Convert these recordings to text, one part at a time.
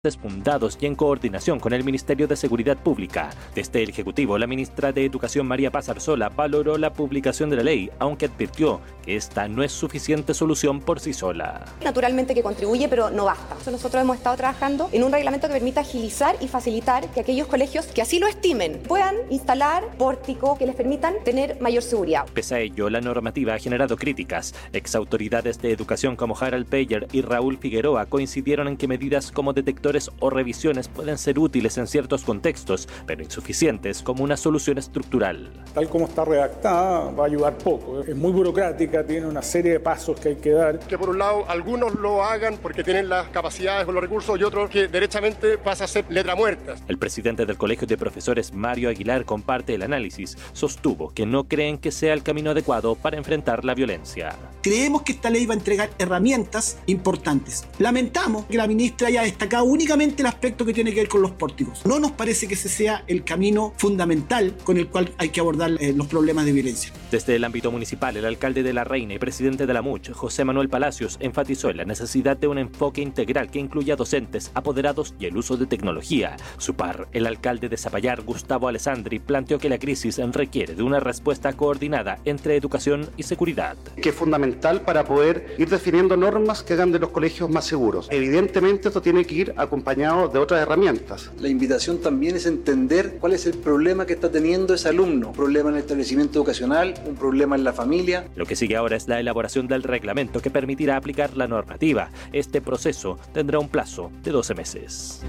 fundados y en coordinación con el Ministerio de Seguridad Pública. Desde el Ejecutivo, la ministra de Educación María Paz Arzola valoró la publicación de la ley, aunque advirtió que esta no es suficiente solución por sí sola. Naturalmente que contribuye, pero no basta. Nosotros hemos estado trabajando en un reglamento que permita agilizar y facilitar que aquellos colegios que así lo estimen puedan instalar pórticos que les permitan tener mayor seguridad. Pese a ello, la normativa ha generado críticas. Exautoridades de educación como Harald Peyer y Raúl Figueroa coincidieron en que medidas como detectores o revisiones pueden ser útiles en ciertos contextos, pero insuficientes como una solución estructural. Tal como está redactada, va a ayudar poco. Es muy burocrática, tiene una serie de pasos que hay que dar. Que por un lado algunos lo hagan porque tienen las capacidades o los recursos y otros que derechamente pasa a ser letra muerta. El presidente del Colegio de Profesores, Mario Aguilar, comparte el análisis. Sostuvo que no creen que sea el camino adecuado para enfrentar la violencia. Creemos que esta ley va a entregar herramientas importantes. Lamentamos que la ministra haya destacado únicamente el aspecto que tiene que ver con los pórticos. No nos parece que ese sea el camino fundamental con el cual hay que abordar los problemas de violencia. Desde el ámbito municipal, el alcalde de La Reina y presidente de la MUCH, José Manuel Palacios, enfatizó en la necesidad de un enfoque integral que incluya docentes, apoderados y el uso de tecnología. Su par, el alcalde de Zapallar, Gustavo Alessandri, planteó que la crisis requiere de una respuesta coordinada entre educación y seguridad. Que es fundamental para poder ir definiendo normas que hagan de los colegios más seguros. Evidentemente esto tiene que ir acompañado de otras herramientas. La invitación también es entender cuál es el problema que está teniendo ese alumno. Un problema en el establecimiento educacional, un problema en la familia. Lo que sigue ahora es la elaboración del reglamento que permitirá aplicar la normativa. Este proceso tendrá un plazo de 12 meses.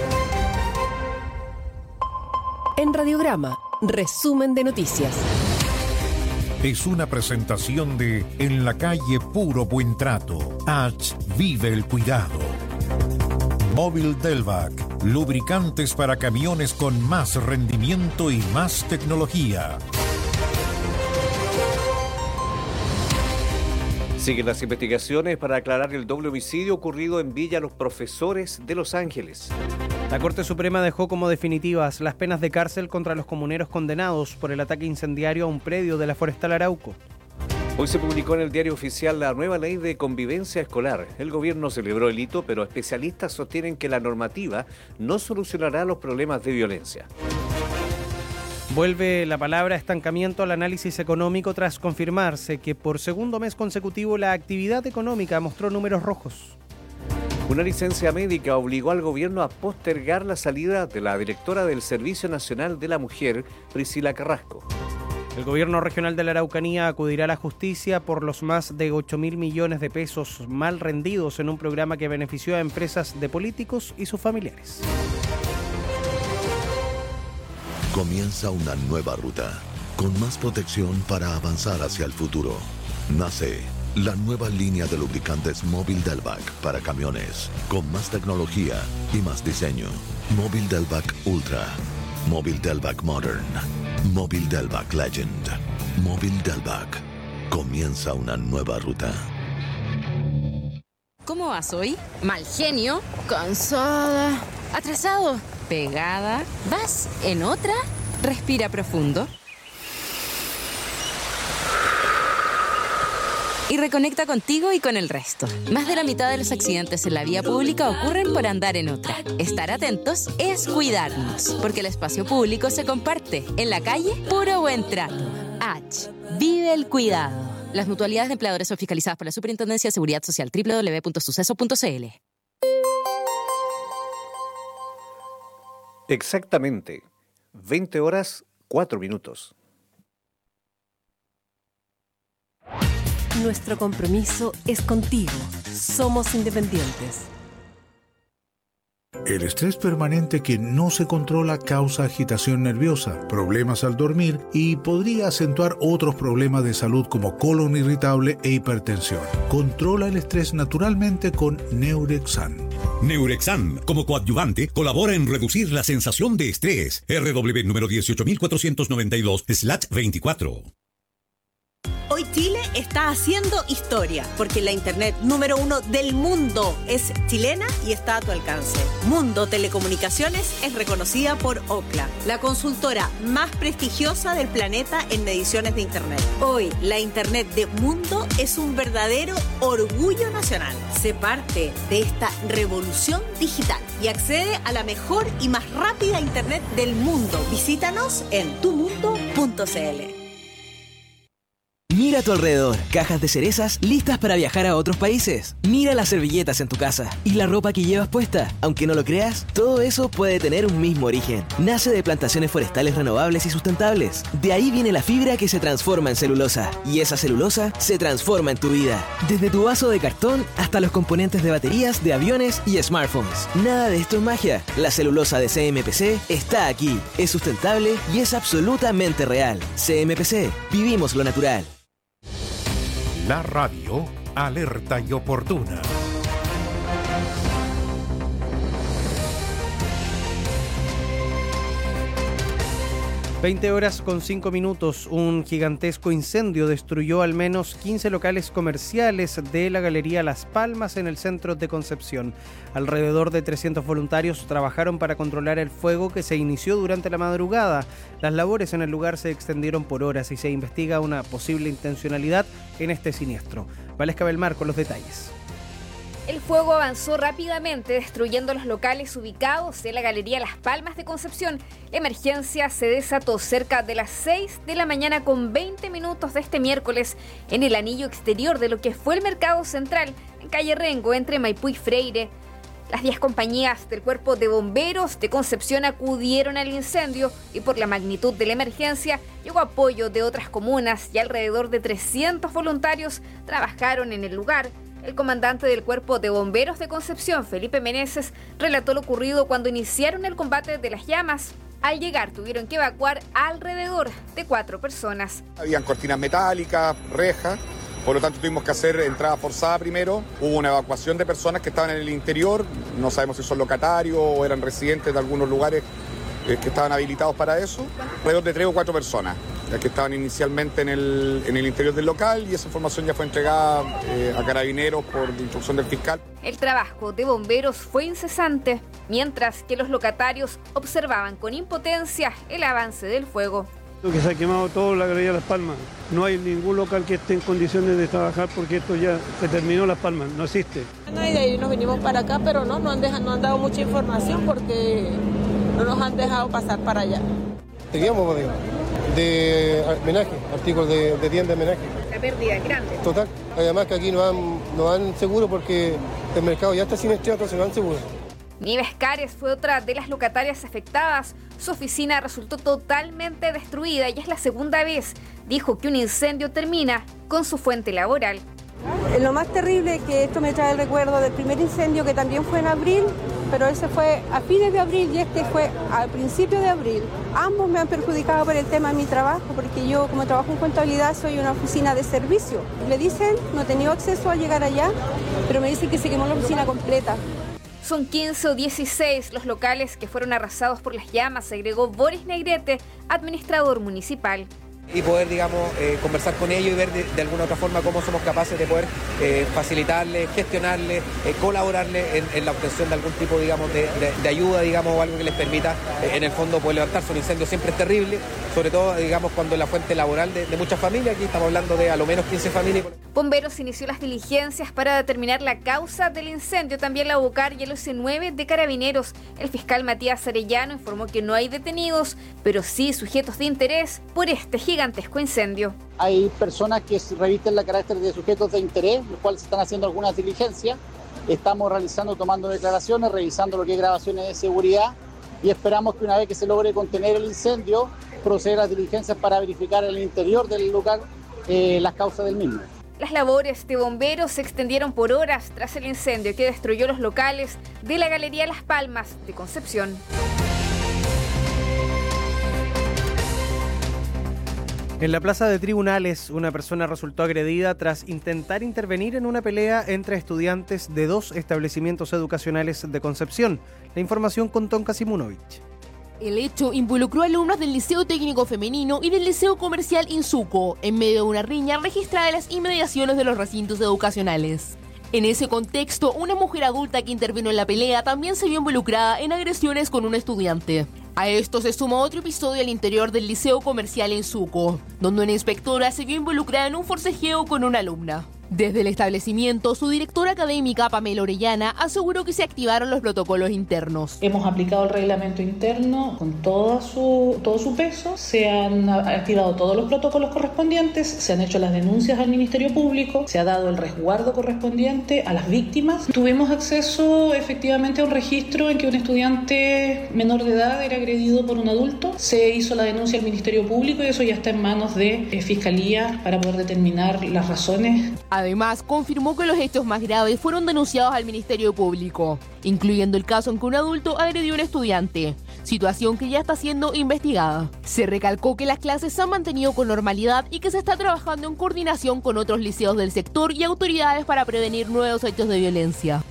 En Radiograma, resumen de noticias. Es una presentación de En la calle Puro Buen Trato. H. Vive el cuidado. Móvil Delvac. Lubricantes para camiones con más rendimiento y más tecnología. Siguen las investigaciones para aclarar el doble homicidio ocurrido en Villa Los Profesores de Los Ángeles. La Corte Suprema dejó como definitivas las penas de cárcel contra los comuneros condenados por el ataque incendiario a un predio de la Forestal Arauco. Hoy se publicó en el Diario Oficial la nueva ley de convivencia escolar. El gobierno celebró el hito, pero especialistas sostienen que la normativa no solucionará los problemas de violencia. Vuelve la palabra estancamiento al análisis económico tras confirmarse que por segundo mes consecutivo la actividad económica mostró números rojos. Una licencia médica obligó al gobierno a postergar la salida de la directora del Servicio Nacional de la Mujer, Priscila Carrasco. El gobierno regional de la Araucanía acudirá a la justicia por los más de 8.000 millones de pesos mal rendidos en un programa que benefició a empresas de políticos y sus familiares. Comienza una nueva ruta, con más protección para avanzar hacia el futuro. Nace la nueva línea de lubricantes Móvil Delvac para camiones, con más tecnología y más diseño. Móvil Delvac Ultra, Móvil Delvac Modern, Móvil Delvac Legend, Móvil Delvac. Comienza una nueva ruta. ¿Cómo vas hoy? Mal genio, cansada, atrasado, pegada. ¿Vas en otra? Respira profundo. Y reconecta contigo y con el resto. Más de la mitad de los accidentes en la vía pública ocurren por andar en otra. Estar atentos es cuidarnos, porque el espacio público se comparte. En la calle, puro buen trato. H. Vive el cuidado. Las mutualidades de empleadores son fiscalizadas por la Superintendencia de Seguridad Social. www.suceso.cl. Exactamente. 20 horas, 4 minutos. Nuestro compromiso es contigo. Somos independientes. El estrés permanente que no se controla causa agitación nerviosa, problemas al dormir y podría acentuar otros problemas de salud como colon irritable e hipertensión. Controla el estrés naturalmente con Neurexan. Neurexan, como coadyuvante, colabora en reducir la sensación de estrés. RW número 18492/24. Hoy Chile está haciendo historia, porque la internet número 1 del mundo es chilena y está a tu alcance. Mundo Telecomunicaciones es reconocida por Ookla, la consultora más prestigiosa del planeta en mediciones de internet. Hoy, la internet de Mundo es un verdadero orgullo nacional. Sé parte de esta revolución digital y accede a la mejor y más rápida internet del mundo. Visítanos en tumundo.cl. Mira a tu alrededor, cajas de cerezas listas para viajar a otros países. Mira las servilletas en tu casa y la ropa que llevas puesta. Aunque no lo creas, todo eso puede tener un mismo origen. Nace de plantaciones forestales renovables y sustentables. De ahí viene la fibra que se transforma en celulosa. Y esa celulosa se transforma en tu vida. Desde tu vaso de cartón hasta los componentes de baterías de aviones y smartphones. Nada de esto es magia. La celulosa de CMPC está aquí. Es sustentable y es absolutamente real. CMPC, vivimos lo natural. La radio alerta y oportuna. 20:05. Un gigantesco incendio destruyó al menos 15 locales comerciales de la Galería Las Palmas en el centro de Concepción. Alrededor de 300 voluntarios trabajaron para controlar el fuego que se inició durante la madrugada. Las labores en el lugar se extendieron por horas y se investiga una posible intencionalidad en este siniestro. Valesca Belmar con los detalles. El fuego avanzó rápidamente, destruyendo los locales ubicados en la Galería Las Palmas de Concepción. La emergencia se desató cerca de las 6 de la mañana con 20 minutos de este miércoles en el anillo exterior de lo que fue el Mercado Central, en calle Rengo, entre Maipú y Freire. Las 10 compañías del Cuerpo de Bomberos de Concepción acudieron al incendio y por la magnitud de la emergencia llegó apoyo de otras comunas y alrededor de 300 voluntarios trabajaron en el lugar. El comandante del Cuerpo de Bomberos de Concepción, Felipe Meneses, relató lo ocurrido cuando iniciaron el combate de las llamas. Al llegar tuvieron que evacuar alrededor de 4 personas. Habían cortinas metálicas, rejas, por lo tanto tuvimos que hacer entrada forzada primero. Hubo una evacuación de personas que estaban en el interior, no sabemos si son locatarios o eran residentes de algunos lugares que estaban habilitados para eso. Alrededor de 3 o 4 personas que estaban inicialmente en el interior del local y esa información ya fue entregada a Carabineros por instrucción del fiscal. El trabajo de bomberos fue incesante, mientras que los locatarios observaban con impotencia el avance del fuego. Que se ha quemado todo la Galería Las Palmas. No hay ningún local que esté en condiciones de trabajar porque esto ya se terminó Las Palmas, no existe. No, y de ahí nos venimos para acá, pero no han dado mucha información porque no nos han dejado pasar para allá. Teníamos bodega de homenaje, artículos de tienda de homenaje. La pérdida es grande. Total. Además que aquí no dan seguro porque el mercado ya está siniestrado, entonces no dan seguro. Nieves Cares fue otra de las locatarias afectadas. Su oficina resultó totalmente destruida y es la segunda vez. Dijo que un incendio termina con su fuente laboral. Lo más terrible es que esto me trae el recuerdo del primer incendio que también fue en abril, pero ese fue a fines de abril y este fue al principio de abril. Ambos me han perjudicado por el tema de mi trabajo, porque yo como trabajo en contabilidad soy una oficina de servicio. Me dicen, no he tenido acceso a llegar allá, pero me dicen que se quemó la oficina completa. Son 15 o 16 los locales que fueron arrasados por las llamas, agregó Boris Negrete, administrador municipal. Y poder, digamos, conversar con ellos y ver de alguna otra forma cómo somos capaces de poder facilitarles, gestionarles, colaborarles en la obtención de algún tipo, digamos, de ayuda, digamos, o algo que les permita, en el fondo, poder levantarse. Un incendio siempre es terrible, sobre todo, digamos, cuando es la fuente laboral de muchas familias. Aquí estamos hablando de a lo menos 15 familias. Bomberos inició las diligencias para determinar la causa del incendio, también la UCAR y el OC9 de Carabineros. El fiscal Matías Arellano informó que no hay detenidos, pero sí sujetos de interés por este gigantesco incendio. Hay personas que revisten la carácter de sujetos de interés, los cuales están haciendo algunas diligencias. Estamos tomando declaraciones, revisando lo que es grabaciones de seguridad y esperamos que una vez que se logre contener el incendio, proceder a las diligencias para verificar en el interior del lugar las causas del mismo. Las labores de bomberos se extendieron por horas tras el incendio que destruyó los locales de la Galería Las Palmas de Concepción. En la plaza de tribunales, una persona resultó agredida tras intentar intervenir en una pelea entre estudiantes de 2 establecimientos educacionales de Concepción. La información con Tonka Simunovich. El hecho involucró a alumnos del Liceo Técnico Femenino y del Liceo Comercial Insuco, en medio de una riña registrada en las inmediaciones de los recintos educacionales. En ese contexto, una mujer adulta que intervino en la pelea también se vio involucrada en agresiones con un estudiante. A esto se sumó otro episodio al interior del Liceo Comercial Insuco, donde una inspectora se vio involucrada en un forcejeo con una alumna. Desde el establecimiento, su directora académica, Pamela Orellana, aseguró que se activaron los protocolos internos. Hemos aplicado el reglamento interno con todo su peso, se han activado todos los protocolos correspondientes, se han hecho las denuncias al Ministerio Público, se ha dado el resguardo correspondiente a las víctimas. Tuvimos acceso efectivamente a un registro en que un estudiante menor de edad era agredido por un adulto. Se hizo la denuncia al Ministerio Público y eso ya está en manos de Fiscalía para poder determinar las razones. Además, confirmó que los hechos más graves fueron denunciados al Ministerio Público, incluyendo el caso en que un adulto agredió a un estudiante, situación que ya está siendo investigada. Se recalcó que las clases se han mantenido con normalidad y que se está trabajando en coordinación con otros liceos del sector y autoridades para prevenir nuevos hechos de violencia.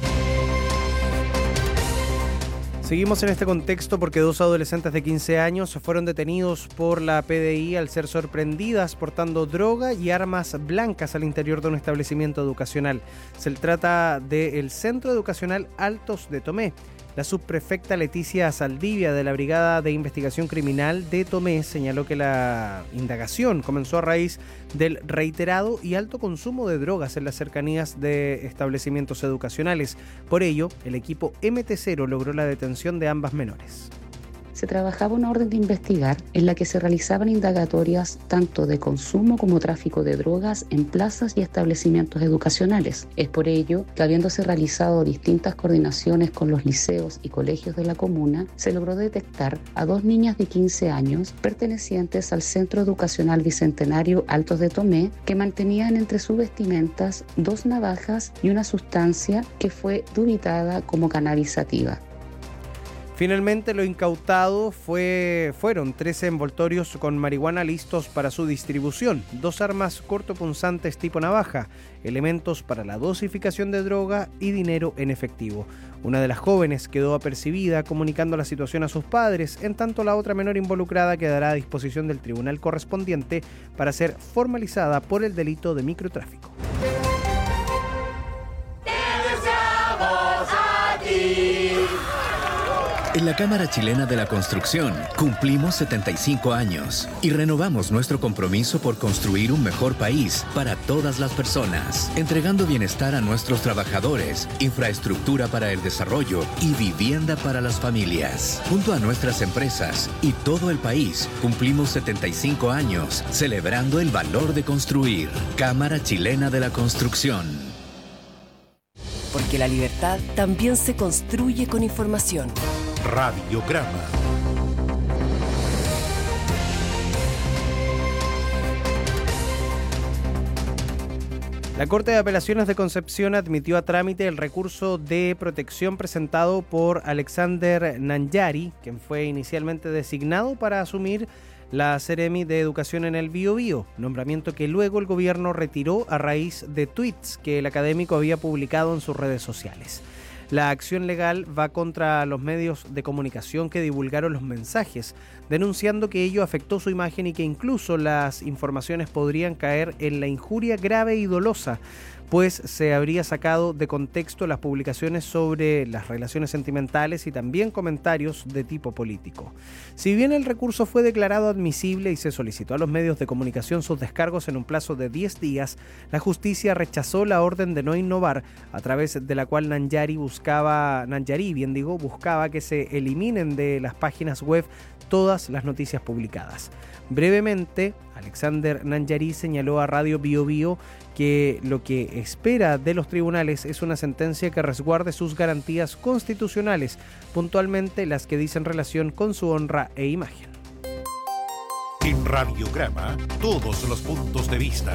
Seguimos en este contexto porque 2 adolescentes de 15 años fueron detenidos por la PDI al ser sorprendidas portando droga y armas blancas al interior de un establecimiento educacional. Se trata del Centro Educacional Altos de Tomé. La subprefecta Leticia Saldivia de la Brigada de Investigación Criminal de Tomé señaló que la indagación comenzó a raíz del reiterado y alto consumo de drogas en las cercanías de establecimientos educacionales. Por ello, el equipo MT0 logró la detención de ambas menores. Se trabajaba una orden de investigar en la que se realizaban indagatorias tanto de consumo como tráfico de drogas en plazas y establecimientos educacionales. Es por ello que, habiéndose realizado distintas coordinaciones con los liceos y colegios de la comuna, se logró detectar a 2 niñas de 15 años pertenecientes al Centro Educacional Bicentenario Altos de Tomé que mantenían entre sus vestimentas 2 navajas y una sustancia que fue dubitada como cannabis sativa. Finalmente, lo incautado fueron 13 envoltorios con marihuana listos para su distribución, 2 armas cortopunzantes tipo navaja, elementos para la dosificación de droga y dinero en efectivo. Una de las jóvenes quedó apercibida comunicando la situación a sus padres, en tanto la otra menor involucrada quedará a disposición del tribunal correspondiente para ser formalizada por el delito de microtráfico. En la Cámara Chilena de la Construcción cumplimos 75 años y renovamos nuestro compromiso por construir un mejor país para todas las personas, entregando bienestar a nuestros trabajadores, infraestructura para el desarrollo y vivienda para las familias. Junto a nuestras empresas y todo el país, cumplimos 75 años celebrando el valor de construir. Cámara Chilena de la Construcción. Porque la libertad también se construye con información. Radiograma. La Corte de Apelaciones de Concepción admitió a trámite el recurso de protección presentado por Alexander Nangiari, quien fue inicialmente designado para asumir la Seremi de Educación en el Biobío, nombramiento que luego el gobierno retiró a raíz de tweets que el académico había publicado en sus redes sociales. La acción legal va contra los medios de comunicación que divulgaron los mensajes, denunciando que ello afectó su imagen y que incluso las informaciones podrían caer en la injuria grave y dolosa, pues se habría sacado de contexto las publicaciones sobre las relaciones sentimentales y también comentarios de tipo político. Si bien el recurso fue declarado admisible y se solicitó a los medios de comunicación sus descargos en un plazo de 10 días, la justicia rechazó la orden de no innovar, a través de la cual Nangiari buscaba que se eliminen de las páginas web todas las noticias publicadas. Brevemente, Alexander Nangiari señaló a Radio Biobío que lo que espera de los tribunales es una sentencia que resguarde sus garantías constitucionales, puntualmente las que dicen relación con su honra e imagen. En Radiograma, todos los puntos de vista.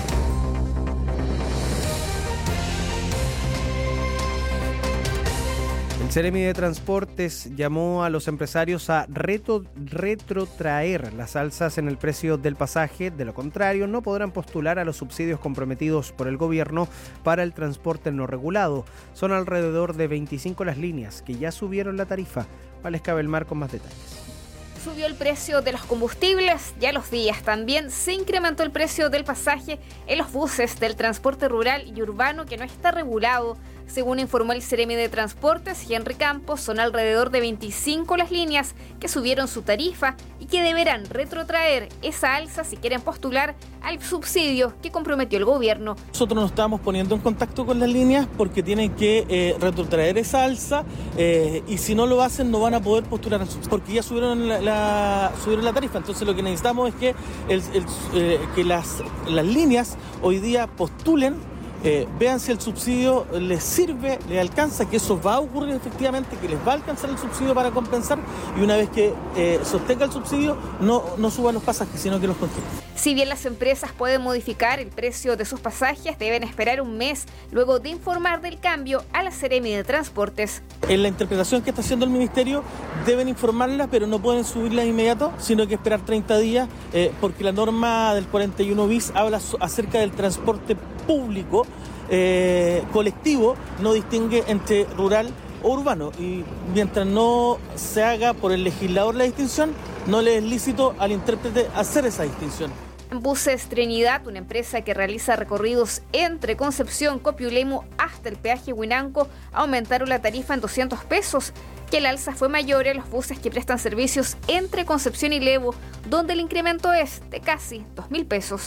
El Seremi de Transportes llamó a los empresarios a retrotraer las alzas en el precio del pasaje. De lo contrario, no podrán postular a los subsidios comprometidos por el gobierno para el transporte no regulado. Son alrededor de 25 las líneas que ya subieron la tarifa. Vales Cabelmar con más detalles. subió el precio de los combustibles y a los días también se incrementó el precio del pasaje en los buses del transporte rural y urbano que no está regulado. Según informó el Ceremi de Transportes, Henry Campos, son alrededor de 25 las líneas que subieron su tarifa y que deberán retrotraer esa alza si quieren postular al subsidio que comprometió el gobierno. Nosotros nos estamos poniendo en contacto con las líneas porque tienen que retrotraer esa alza y si no lo hacen no van a poder postular al subsidio porque ya subieron la tarifa. Entonces lo que necesitamos es que las líneas hoy día postulen, vean si el subsidio les sirve, les alcanza, que eso va a ocurrir efectivamente, que les va a alcanzar el subsidio para compensar y una vez que sostenga el subsidio no suban los pasajes, sino que los congelen. Si bien las empresas pueden modificar el precio de sus pasajes, deben esperar un mes luego de informar del cambio a la Ceremi de Transportes. En la interpretación que está haciendo el Ministerio deben informarla, pero no pueden subirla de inmediato, sino que esperar 30 días porque la norma del 41 bis habla acerca del transporte público, colectivo, no distingue entre rural o urbano y mientras no se haga por el legislador la distinción, no le es lícito al intérprete hacer esa distinción. En Buses Trinidad, una empresa que realiza recorridos entre Concepción, Copiulemo hasta el peaje Huinanco, aumentaron la tarifa en 200 pesos, que el alza fue mayor en los buses que prestan servicios entre Concepción y Levo, donde el incremento es de casi 2.000 pesos.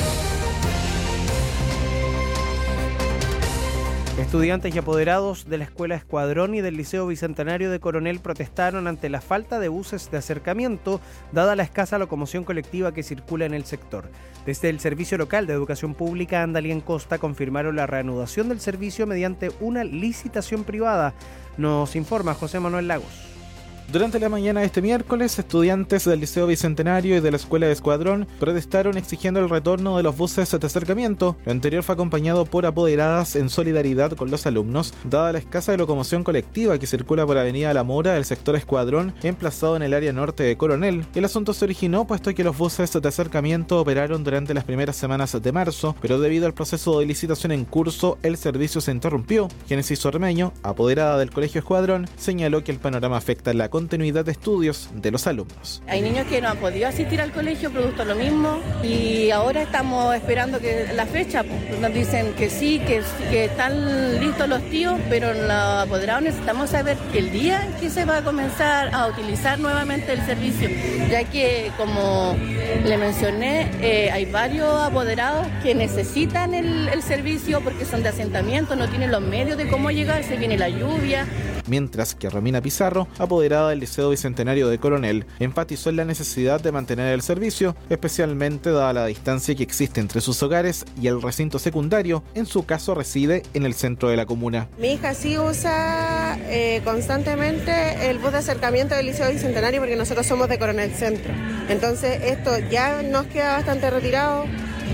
Estudiantes y apoderados de la Escuela Escuadrón y del Liceo Bicentenario de Coronel protestaron ante la falta de buses de acercamiento, dada la escasa locomoción colectiva que circula en el sector. Desde el Servicio Local de Educación Pública Andalí en Costa confirmaron la reanudación del servicio mediante una licitación privada. Nos informa José Manuel Lagos. Durante la mañana de este miércoles, estudiantes del Liceo Bicentenario y de la Escuela de Escuadrón protestaron exigiendo el retorno de los buses de acercamiento. Lo anterior fue acompañado por apoderadas en solidaridad con los alumnos, dada la escasa locomoción colectiva que circula por Avenida La Mora del sector Escuadrón, emplazado en el área norte de Coronel. El asunto se originó puesto que los buses de acercamiento operaron durante las primeras semanas de marzo, pero debido al proceso de licitación en curso, el servicio se interrumpió. Génesis Ormeño, apoderada del Colegio Escuadrón, señaló que el panorama afecta la continuidad de estudios de los alumnos. Hay niños que no han podido asistir al colegio producto de lo mismo y ahora estamos esperando que la fecha, pues, nos dicen que sí, que están listos los tíos, pero los apoderados necesitamos saber el día en que se va a comenzar a utilizar nuevamente el servicio, ya que como le mencioné, hay varios apoderados que necesitan el servicio porque son de asentamiento, no tienen los medios de cómo llegar, se viene la lluvia. Mientras que Romina Pizarro, apoderada del Liceo Bicentenario de Coronel, enfatizó en la necesidad de mantener el servicio, especialmente dada la distancia que existe entre sus hogares y el recinto secundario. En su caso reside en el centro de la comuna. Mi hija sí usa constantemente el bus de acercamiento del Liceo Bicentenario porque nosotros somos de Coronel Centro. Entonces esto ya nos queda bastante retirado.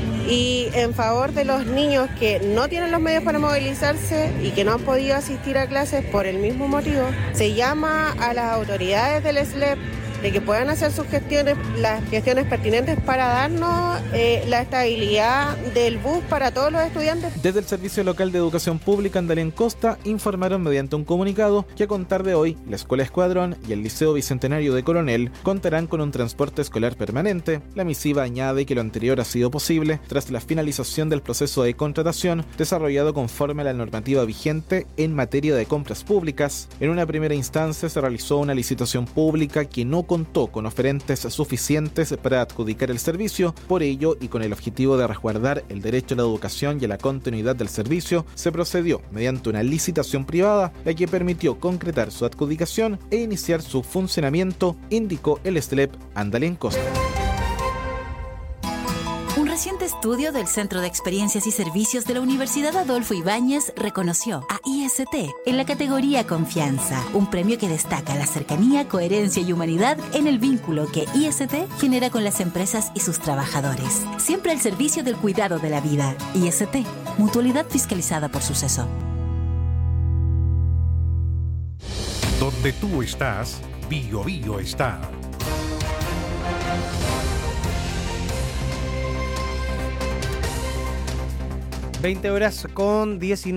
Y en favor de los niños que no tienen los medios para movilizarse y que no han podido asistir a clases por el mismo motivo, se llama a las autoridades del SLEP de que puedan hacer sus gestiones, las gestiones pertinentes para darnos la estabilidad del bus para todos los estudiantes. Desde el Servicio Local de Educación Pública Andalí en Costa informaron mediante un comunicado que a contar de hoy la Escuela Escuadrón y el Liceo Bicentenario de Coronel contarán con un transporte escolar permanente. La misiva añade que lo anterior ha sido posible tras la finalización del proceso de contratación desarrollado conforme a la normativa vigente en materia de compras públicas. En una primera instancia se realizó una licitación pública que no contó con oferentes suficientes para adjudicar el servicio. Por ello, y con el objetivo de resguardar el derecho a la educación y a la continuidad del servicio, se procedió mediante una licitación privada, la que permitió concretar su adjudicación e iniciar su funcionamiento, indicó el SLEP Andalí en Costa. Un reciente estudio del Centro de Experiencias y Servicios de la Universidad Adolfo Ibáñez reconoció a IST en la categoría Confianza, un premio que destaca la cercanía, coherencia y humanidad en el vínculo que IST genera con las empresas y sus trabajadores. Siempre al servicio del cuidado de la vida. IST, mutualidad fiscalizada por Suceso. Donde tú estás, Bio Bio está. 20 horas con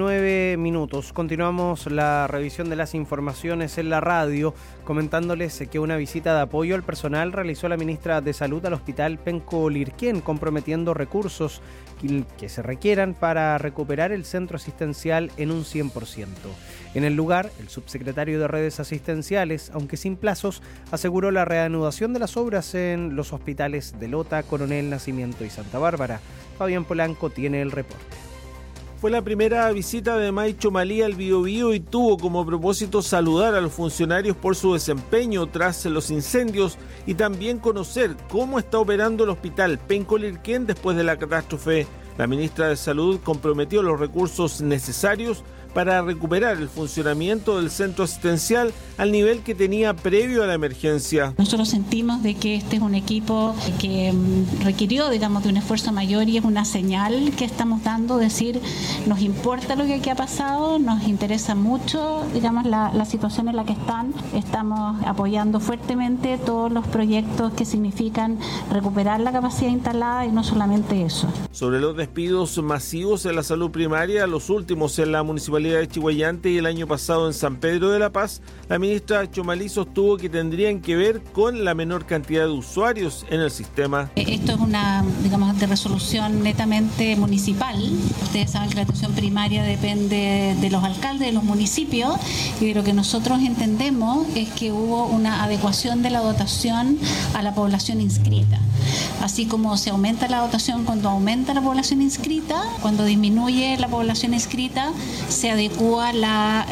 19 minutos. Continuamos la revisión de las informaciones en la radio, comentándoles que una visita de apoyo al personal realizó la ministra de Salud al Hospital Penco Lirquén, comprometiendo recursos que se requieran para recuperar el centro asistencial en un 100%. En el lugar, el subsecretario de Redes Asistenciales, aunque sin plazos, aseguró la reanudación de las obras en los hospitales de Lota, Coronel Nacimiento y Santa Bárbara. Fabián Polanco tiene el reporte. Fue la primera visita de May Chomalí al Biobío y tuvo como propósito saludar a los funcionarios por su desempeño tras los incendios y también conocer cómo está operando el hospital Penco Lirquén después de la catástrofe. La ministra de Salud comprometió los recursos necesarios para recuperar el funcionamiento del centro asistencial al nivel que tenía previo a la emergencia. Nosotros sentimos de que este es un equipo que requirió, digamos, de un esfuerzo mayor y es una señal que estamos dando, decir, nos importa lo que aquí ha pasado, nos interesa mucho, digamos, la situación en la que estamos apoyando fuertemente todos los proyectos que significan recuperar la capacidad instalada y no solamente eso. Sobre los despidos masivos en la salud primaria, los últimos en la municipalidad de Chiguayante y el año pasado en San Pedro de la Paz, la ministra Chomalí sostuvo que tendrían que ver con la menor cantidad de usuarios en el sistema. Esto es una, digamos, de resolución netamente municipal. Ustedes saben que la atención primaria depende de los alcaldes de los municipios y de lo que nosotros entendemos es que hubo una adecuación de la dotación a la población inscrita. Así como se aumenta la dotación cuando aumenta la población inscrita, cuando disminuye la población inscrita, se adecúa la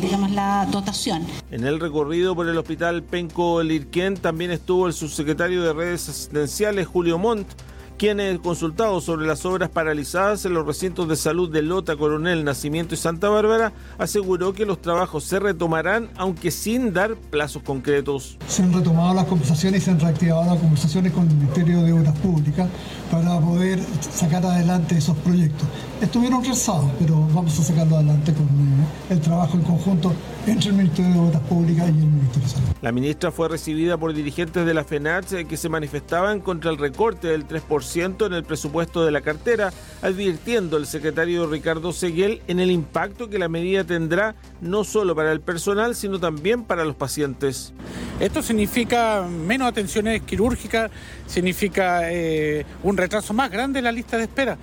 dotación. En el recorrido por el hospital Penco Lirquén también estuvo el subsecretario de Redes Asistenciales, Julio Montt, quien, consultado sobre las obras paralizadas en los recintos de salud de Lota, Coronel, Nacimiento y Santa Bárbara, aseguró que los trabajos se retomarán, aunque sin dar plazos concretos. Se han retomado las conversaciones y se han reactivado las conversaciones con el Ministerio de Obras Públicas para poder sacar adelante esos proyectos. Estuvieron retrasados, pero vamos a sacarlo adelante con el trabajo en conjunto entre el Ministerio de Obras Públicas y el Ministerio de Salud. La ministra fue recibida por dirigentes de la FENATS que se manifestaban contra el recorte del 3% en el presupuesto de la cartera, advirtiendo el secretario Ricardo Seguel en el impacto que la medida tendrá no solo para el personal, sino también para los pacientes. Esto significa menos atenciones quirúrgicas, significa un retraso más grande en la lista de espera.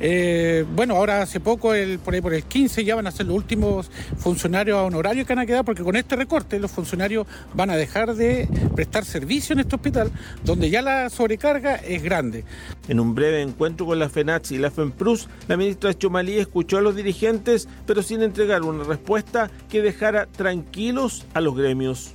Ahora hace poco, por el 15, ya van a ser los últimos funcionarios honorarios que van a quedar, porque con este recorte los funcionarios van a dejar de prestar servicio en este hospital, donde ya la sobrecarga es grande. En un breve encuentro con la FENATS y la FEMPRUS, la ministra Chomalí escuchó a los dirigentes, pero sin entregar una respuesta que dejara tranquilos a los gremios.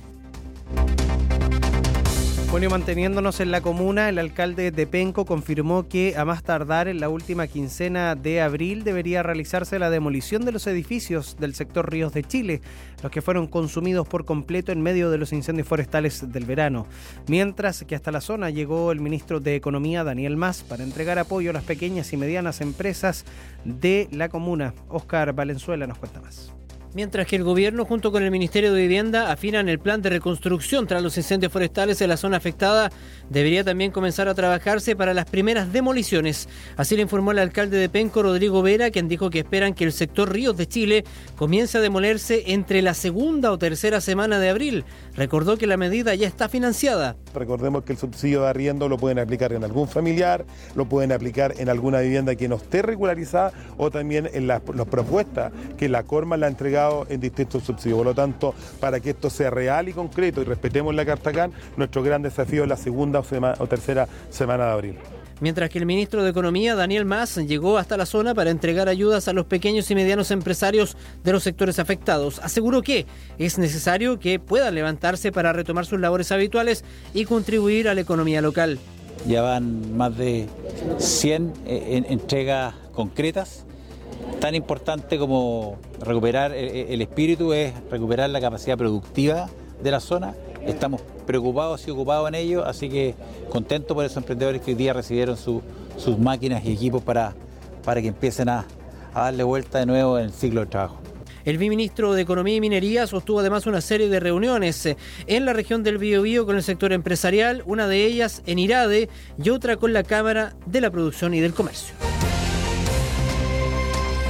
Bueno, manteniéndonos en la comuna, el alcalde de Penco confirmó que a más tardar en la última quincena de abril debería realizarse la demolición de los edificios del sector Ríos de Chile, los que fueron consumidos por completo en medio de los incendios forestales del verano. Mientras que hasta la zona llegó el ministro de Economía, Daniel Mas, para entregar apoyo a las pequeñas y medianas empresas de la comuna. Óscar Valenzuela nos cuenta más. Mientras que el gobierno junto con el Ministerio de Vivienda afinan el plan de reconstrucción tras los incendios forestales en la zona afectada, debería también comenzar a trabajarse para las primeras demoliciones. Así lo informó el alcalde de Penco, Rodrigo Vera, quien dijo que esperan que el sector Ríos de Chile comience a demolerse entre la segunda o tercera semana de abril. Recordó que la medida ya está financiada. Recordemos que el subsidio de arriendo lo pueden aplicar en algún familiar, lo pueden aplicar en alguna vivienda que no esté regularizada o también en las propuestas que la Corma le ha entregado en distintos subsidios. Por lo tanto, para que esto sea real y concreto y respetemos la Carta CAN, nuestro gran desafío es la segunda o tercera semana de abril. Mientras que el ministro de Economía, Daniel Mas, llegó hasta la zona para entregar ayudas a los pequeños y medianos empresarios de los sectores afectados. Aseguró que es necesario que puedan levantarse para retomar sus labores habituales y contribuir a la economía local. Ya van más de 100 entregas concretas. Tan importante como recuperar el espíritu es recuperar la capacidad productiva de la zona. Estamos preocupados y ocupados en ello, así que contentos por esos emprendedores que hoy día recibieron sus máquinas y equipos para que empiecen a darle vuelta de nuevo en el ciclo de trabajo. El viceministro de Economía y Minería sostuvo además una serie de reuniones en la región del Biobío con el sector empresarial, una de ellas en Irade y otra con la Cámara de la Producción y del Comercio.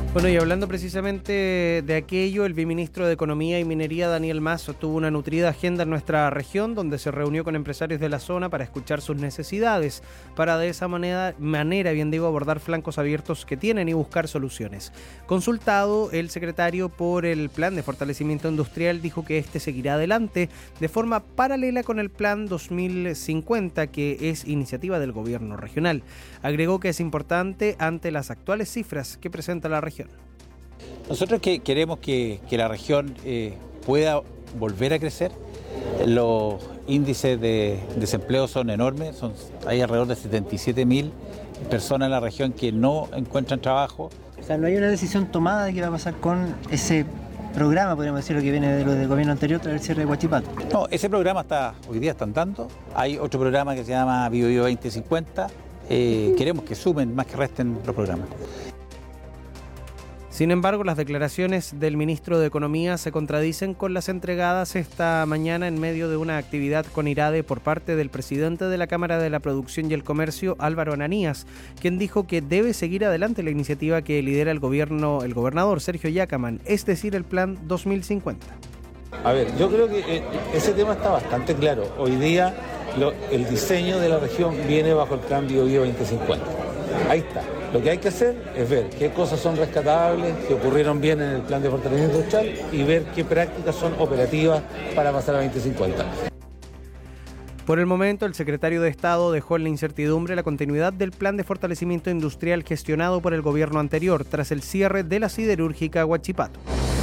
Bueno, y hablando precisamente de aquello, el viceministro de Economía y Minería, Daniel Mas, tuvo una nutrida agenda en nuestra región, donde se reunió con empresarios de la zona para escuchar sus necesidades, para de esa manera abordar flancos abiertos que tienen y buscar soluciones. Consultado, el secretario por el Plan de Fortalecimiento Industrial dijo que este seguirá adelante de forma paralela con el Plan 2050, que es iniciativa del gobierno regional. Agregó que es importante ante las actuales cifras que presenta la región. Nosotros queremos que la región pueda volver a crecer. Los índices de desempleo son enormes, hay alrededor de 77.000 personas en la región que no encuentran trabajo. O sea, no hay una decisión tomada de qué va a pasar con ese programa, podríamos decir, lo que viene del gobierno anterior tras el cierre de Huachipato. No, ese programa hoy día está andando. Hay otro programa que se llama BioBio 2050. Queremos que sumen más que resten los programas. Sin embargo, las declaraciones del ministro de Economía se contradicen con las entregadas esta mañana en medio de una actividad con IRADE por parte del presidente de la Cámara de la Producción y el Comercio, Álvaro Ananías, quien dijo que debe seguir adelante la iniciativa que lidera el gobernador Sergio Yacamán, es decir, el Plan 2050. A ver, yo creo que ese tema está bastante claro. Hoy día el diseño de la región viene bajo el Plan BioBio 2050. Ahí está. Lo que hay que hacer es ver qué cosas son rescatables, que ocurrieron bien en el Plan de Fortalecimiento Industrial y ver qué prácticas son operativas para pasar a 2050. Por el momento, el secretario de Estado dejó en la incertidumbre la continuidad del Plan de Fortalecimiento Industrial gestionado por el gobierno anterior tras el cierre de la siderúrgica Huachipato.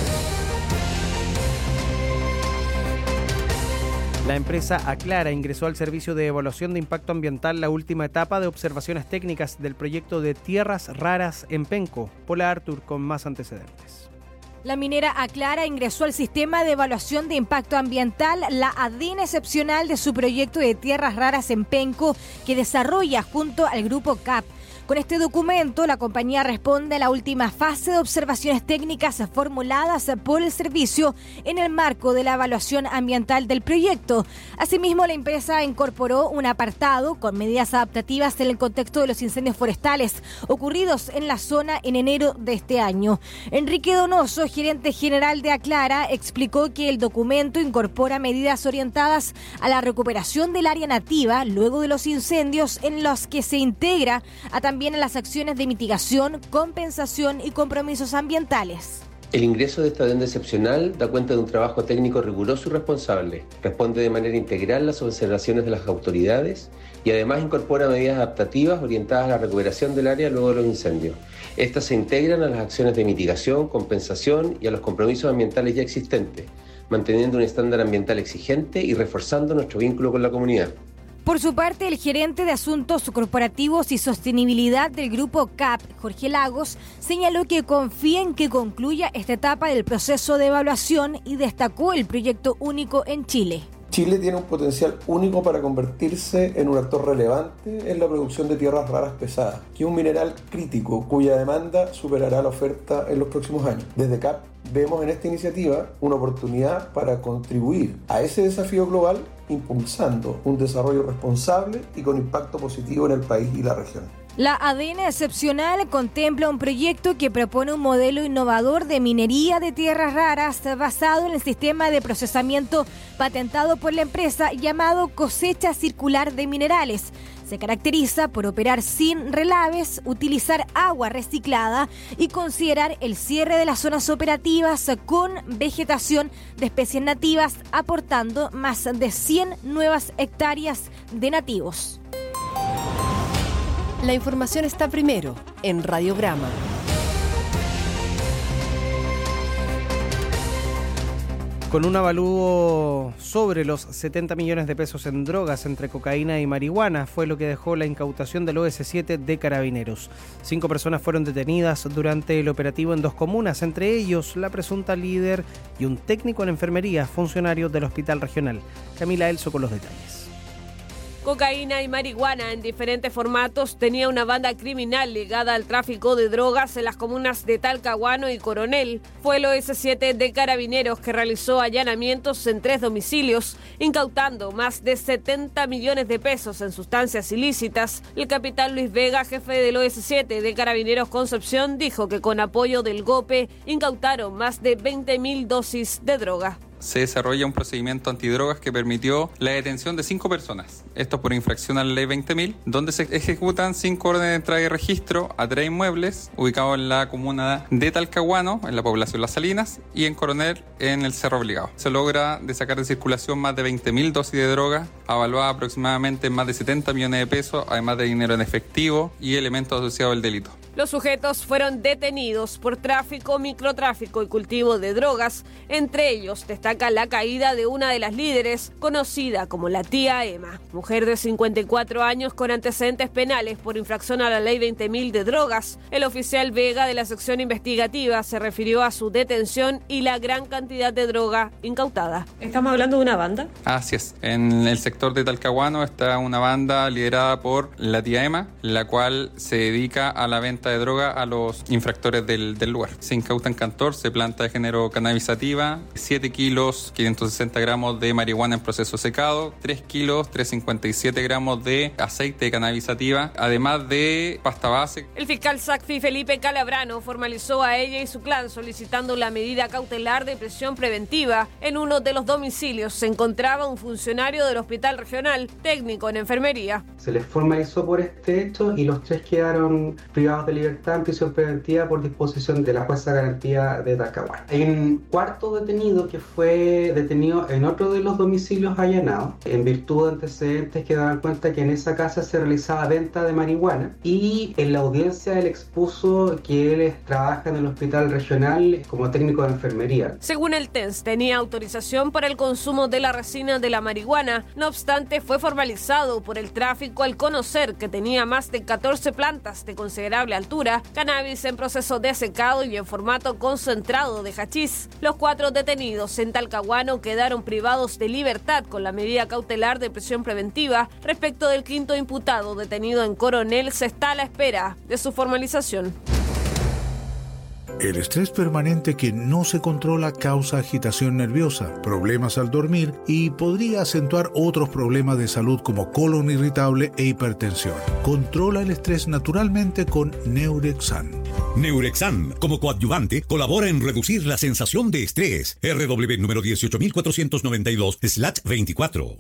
La empresa Aclara ingresó al servicio de evaluación de impacto ambiental la última etapa de observaciones técnicas del proyecto de tierras raras en Penco. Paula Artur con más antecedentes. La minera Aclara ingresó al sistema de evaluación de impacto ambiental, la ADN excepcional de su proyecto de tierras raras en Penco, que desarrolla junto al grupo CAP. Con este documento, la compañía responde a la última fase de observaciones técnicas formuladas por el servicio en el marco de la evaluación ambiental del proyecto. Asimismo, la empresa incorporó un apartado con medidas adaptativas en el contexto de los incendios forestales ocurridos en la zona en enero de este año. Enrique Donoso, gerente general de Aclara, explicó que el documento incorpora medidas orientadas a la recuperación del área nativa luego de los incendios, en los que se integra también en las acciones de mitigación, compensación y compromisos ambientales. El ingreso de esta adenda excepcional da cuenta de un trabajo técnico riguroso y responsable, responde de manera integral las observaciones de las autoridades y además incorpora medidas adaptativas orientadas a la recuperación del área luego de los incendios. Estas se integran a las acciones de mitigación, compensación y a los compromisos ambientales ya existentes, manteniendo un estándar ambiental exigente y reforzando nuestro vínculo con la comunidad. Por su parte, el gerente de Asuntos Corporativos y Sostenibilidad del Grupo CAP, Jorge Lagos, señaló que confía en que concluya esta etapa del proceso de evaluación y destacó el proyecto único en Chile. Chile tiene un potencial único para convertirse en un actor relevante en la producción de tierras raras pesadas, que es un mineral crítico cuya demanda superará la oferta en los próximos años. Desde CAP vemos en esta iniciativa una oportunidad para contribuir a ese desafío global, impulsando un desarrollo responsable y con impacto positivo en el país y la región. La ADN excepcional contempla un proyecto que propone un modelo innovador de minería de tierras raras basado en el sistema de procesamiento patentado por la empresa llamado cosecha circular de minerales. Se caracteriza por operar sin relaves, utilizar agua reciclada y considerar el cierre de las zonas operativas con vegetación de especies nativas, aportando más de 100 nuevas hectáreas de nativos. La información está primero en Radiograma. Con un avalúo sobre los 70 millones de pesos en drogas entre cocaína y marihuana fue lo que dejó la incautación del OS7 de Carabineros. 5 personas fueron detenidas durante el operativo en 2 comunas, entre ellos la presunta líder y un técnico en enfermería, funcionario del Hospital Regional. Camila Elso con los detalles. Cocaína y marihuana en diferentes formatos tenía una banda criminal ligada al tráfico de drogas en las comunas de Talcahuano y Coronel. Fue el OS7 de Carabineros que realizó allanamientos en 3 domicilios, incautando más de 70 millones de pesos en sustancias ilícitas. El capitán Luis Vega, jefe del OS7 de Carabineros Concepción, dijo que con apoyo del GOPE incautaron más de 20.000 dosis de droga. Se desarrolla un procedimiento antidrogas que permitió la detención de 5 personas. Esto por infracción a la ley 20.000, donde se ejecutan 5 órdenes de entrada y registro a 3 inmuebles ubicados en la comuna de Talcahuano, en la población Las Salinas, y en Coronel, en el Cerro Obligado. Se logra de sacar de circulación más de 20.000 dosis de droga, avaluada aproximadamente en más de 70 millones de pesos, además de dinero en efectivo y elementos asociados al delito. Los sujetos fueron detenidos por tráfico, microtráfico y cultivo de drogas. Entre ellos destaca la caída de una de las líderes, conocida como la tía Emma, mujer de 54 años con antecedentes penales por infracción a la ley 20.000 de drogas. El oficial Vega de la sección investigativa se refirió a su detención y la gran cantidad de droga incautada. ¿Estamos hablando de una banda? Así es. En el sector de Talcahuano está una banda liderada por la tía Emma, la cual se dedica a la venta de droga a los infractores del lugar. Se incautan 14 plantas de género cannabis sativa, 7 kilos, 560 gramos de marihuana en proceso secado, 3 kilos, 357 gramos de aceite de cannabis sativa, además de pasta base. El fiscal SACFI Felipe Calabrano formalizó a ella y su clan solicitando la medida cautelar de prisión preventiva. En uno de los domicilios se encontraba un funcionario del hospital regional, técnico en enfermería. Se les formalizó por este hecho y los 3 quedaron privados de libertad en prisión preventiva por disposición de la jueza de garantía de Talcahuano. Hay un cuarto detenido que fue detenido en otro de los domicilios allanados en virtud de antecedentes que daban cuenta que en esa casa se realizaba venta de marihuana, y en la audiencia él expuso que él trabaja en el hospital regional como técnico de enfermería. Según el TENS, tenía autorización para el consumo de la resina de la marihuana. No obstante, fue formalizado por el tráfico al conocer que tenía más de 14 plantas de considerable altura, cannabis en proceso de secado y en formato concentrado de hachís. Los 4 detenidos en Talcahuano quedaron privados de libertad con la medida cautelar de prisión preventiva. Respecto del 5º imputado detenido en Coronel, se está a la espera de su formalización. El estrés permanente que no se controla causa agitación nerviosa, problemas al dormir y podría acentuar otros problemas de salud como colon irritable e hipertensión. Controla el estrés naturalmente con Neurexan. Neurexan, como coadyuvante, colabora en reducir la sensación de estrés. RW número 18492/24.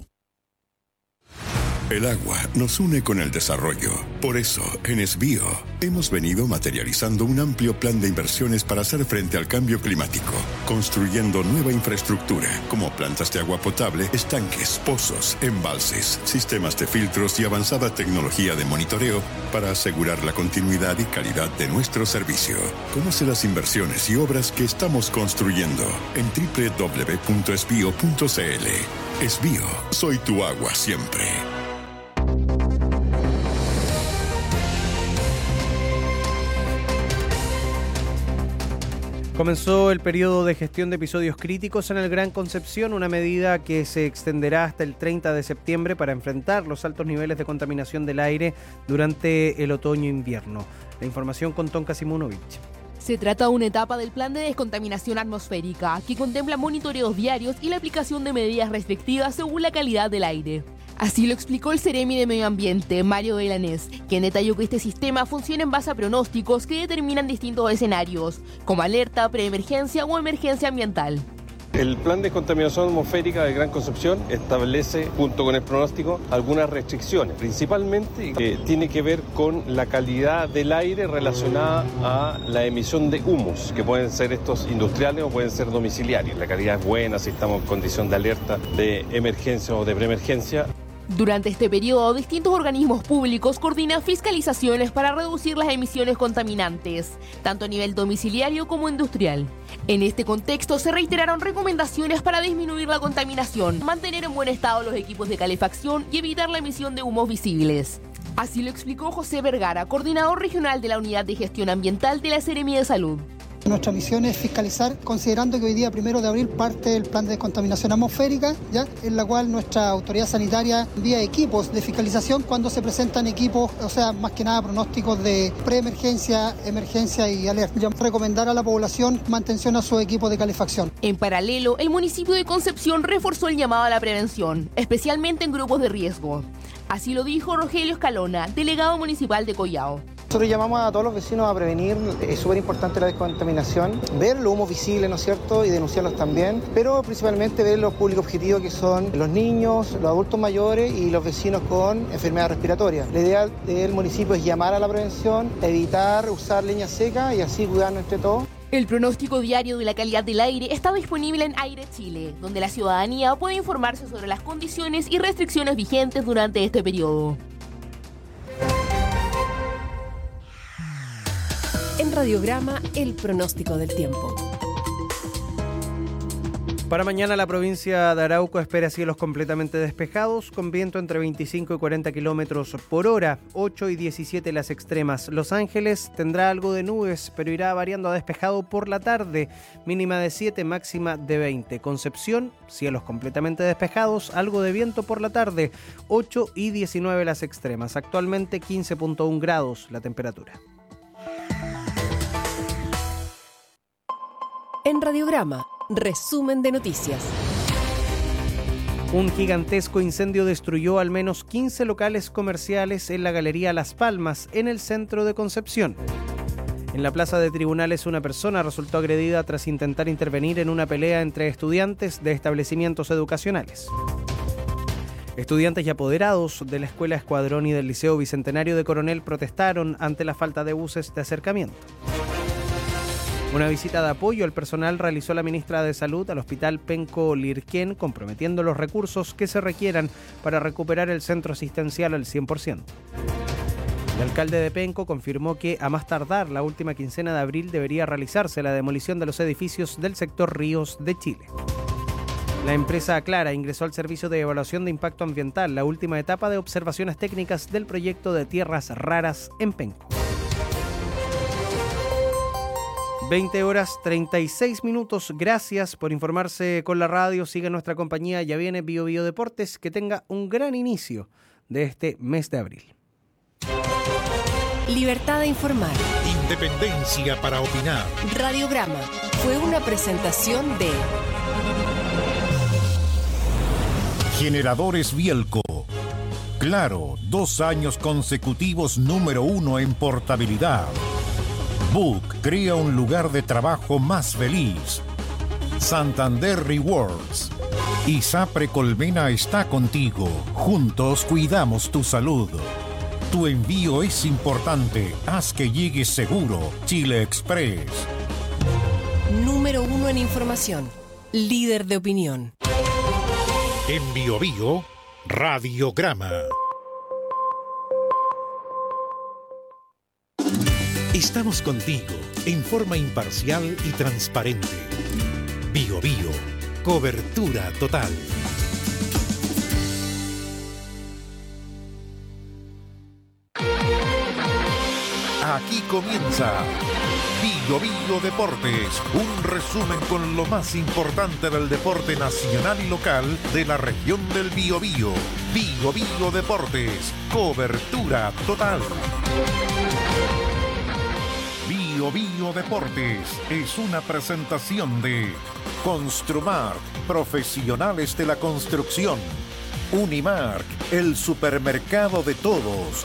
El agua nos une con el desarrollo. Por eso, en Esbío, hemos venido materializando un amplio plan de inversiones para hacer frente al cambio climático, construyendo nueva infraestructura, como plantas de agua potable, estanques, pozos, embalses, sistemas de filtros y avanzada tecnología de monitoreo para asegurar la continuidad y calidad de nuestro servicio. Conoce las inversiones y obras que estamos construyendo en www.esbio.cl. Esbío, soy tu agua siempre. Comenzó el periodo de gestión de episodios críticos en el Gran Concepción, una medida que se extenderá hasta el 30 de septiembre para enfrentar los altos niveles de contaminación del aire durante el otoño-invierno. La información con Tonka Simunovic. Se trata de una etapa del plan de descontaminación atmosférica que contempla monitoreos diarios y la aplicación de medidas restrictivas según la calidad del aire. Así lo explicó el Seremi de Medio Ambiente, Mario Belanés, quien detalló que este sistema funciona en base a pronósticos que determinan distintos escenarios, como alerta, preemergencia o emergencia ambiental. El plan de contaminación atmosférica de Gran Concepción establece, junto con el pronóstico, algunas restricciones, principalmente que tiene que ver con la calidad del aire relacionada a la emisión de humos, que pueden ser estos industriales o pueden ser domiciliarios. La calidad es buena si estamos en condición de alerta, de emergencia o de preemergencia. Durante este periodo, distintos organismos públicos coordinan fiscalizaciones para reducir las emisiones contaminantes, tanto a nivel domiciliario como industrial. En este contexto, se reiteraron recomendaciones para disminuir la contaminación, mantener en buen estado los equipos de calefacción y evitar la emisión de humos visibles. Así lo explicó José Vergara, coordinador regional de la Unidad de Gestión Ambiental de la Seremi de Salud. Nuestra misión es fiscalizar, considerando que hoy día, 1 de abril, parte el plan de descontaminación atmosférica, ¿ya? En la cual nuestra autoridad sanitaria envía equipos de fiscalización cuando se presentan equipos, o sea, más que nada pronósticos de preemergencia, emergencia y alerta. Ya recomendar a la población mantención a su equipo de calefacción. En paralelo, el municipio de Concepción reforzó el llamado a la prevención, especialmente en grupos de riesgo. Así lo dijo Rogelio Escalona, delegado municipal de Collao. Nosotros llamamos a todos los vecinos a prevenir, es súper importante la descontaminación, ver los humos visibles, ¿no es cierto?, y denunciarlos también, pero principalmente ver los públicos objetivos que son los niños, los adultos mayores y los vecinos con enfermedades respiratorias. La idea del municipio es llamar a la prevención, evitar usar leña seca y así cuidarnos entre todos. El pronóstico diario de la calidad del aire está disponible en Aire Chile, donde la ciudadanía puede informarse sobre las condiciones y restricciones vigentes durante este periodo. En Radiograma, el pronóstico del tiempo. Para mañana la provincia de Arauco espera cielos completamente despejados, con viento entre 25 y 40 kilómetros por hora, 8 y 17 las extremas. Los Ángeles tendrá algo de nubes, pero irá variando a despejado por la tarde, mínima de 7, máxima de 20. Concepción, cielos completamente despejados, algo de viento por la tarde, 8 y 19 las extremas. Actualmente 15.1 grados la temperatura. En Radiograma, resumen de noticias. Un gigantesco incendio destruyó al menos 15 locales comerciales en la Galería Las Palmas, en el centro de Concepción. En la plaza de tribunales, una persona resultó agredida tras intentar intervenir en una pelea entre estudiantes de establecimientos educacionales. Estudiantes y apoderados de la Escuela Escuadrón y del Liceo Bicentenario de Coronel protestaron ante la falta de buses de acercamiento. Una visita de apoyo al personal realizó la ministra de Salud al Hospital Penco Lirquén, comprometiendo los recursos que se requieran para recuperar el centro asistencial al 100%. El alcalde de Penco confirmó que a más tardar la última quincena de abril debería realizarse la demolición de los edificios del sector Ríos de Chile. La empresa Aclara ingresó al servicio de evaluación de impacto ambiental, la última etapa de observaciones técnicas del proyecto de tierras raras en Penco. 20 horas 36 minutos. Gracias por informarse con la radio. Sigue nuestra compañía. Ya viene Bio Bio Deportes. Que tenga un gran inicio de este mes de abril. Libertad de informar. Independencia para opinar. Radiograma fue una presentación de Generadores Bielco. Claro, 2 años consecutivos número 1 en portabilidad. Book crea un lugar de trabajo más feliz. Santander Rewards. ISAPRE Colmena está contigo. Juntos cuidamos tu salud. Tu envío es importante. Haz que llegue seguro. Chile Express. Número 1 en información. Líder de opinión. En Bio Bio, Radiograma. Estamos contigo en forma imparcial y transparente. Bio Bio, cobertura total. Aquí comienza Bio Bio Deportes, un resumen con lo más importante del deporte nacional y local de la región del Biobío. Bio Bio Deportes, cobertura total. Bio Bio Deportes es una presentación de Construmark, profesionales de la construcción. Unimark, el supermercado de todos.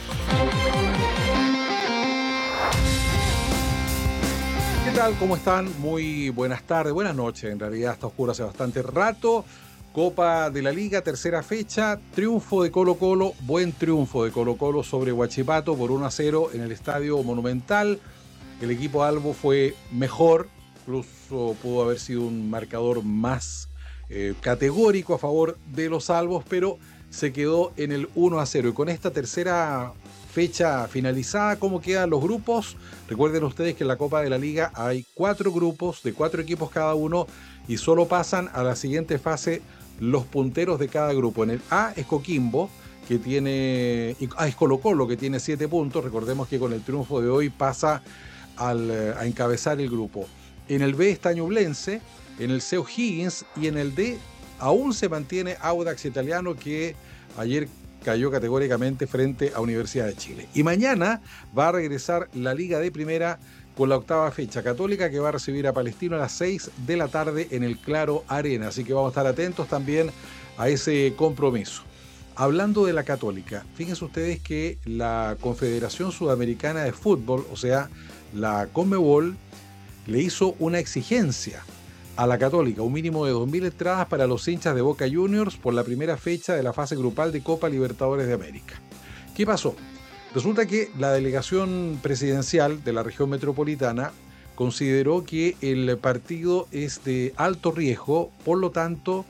¿Qué tal? ¿Cómo están? Muy buenas tardes, buenas noches. En realidad está oscuro hace bastante rato. Copa de la Liga, tercera fecha. Triunfo de Colo-Colo, buen triunfo de Colo-Colo sobre Huachipato por 1-0 en el Estadio Monumental. El equipo albo fue mejor, incluso pudo haber sido un marcador más categórico a favor de los albos, pero se quedó en el 1-0. Y con esta tercera fecha finalizada, ¿cómo quedan los grupos? Recuerden ustedes que en la Copa de la Liga hay 4 grupos de 4 equipos cada uno y solo pasan a la siguiente fase los punteros de cada grupo. En el A es Coquimbo, que tiene... es Colo-Colo, que tiene 7 puntos. Recordemos que con el triunfo de hoy pasa a encabezar el grupo. En el B está Ñublense, en el C O'Higgins y en el D aún se mantiene Audax Italiano, que ayer cayó categóricamente frente a Universidad de Chile. Y mañana va a regresar la Liga de Primera con la 8ª fecha. Católica, que va a recibir a Palestino a las 6 de la tarde en el Claro Arena. Así que vamos a estar atentos también a ese compromiso. Hablando de la Católica, fíjense ustedes que la Confederación Sudamericana de Fútbol, o sea, la Conmebol, le hizo una exigencia a la Católica, un mínimo de 2.000 entradas para los hinchas de Boca Juniors por la primera fecha de la fase grupal de Copa Libertadores de América. ¿Qué pasó? Resulta que la delegación presidencial de la región metropolitana consideró que el partido es de alto riesgo, por lo tanto,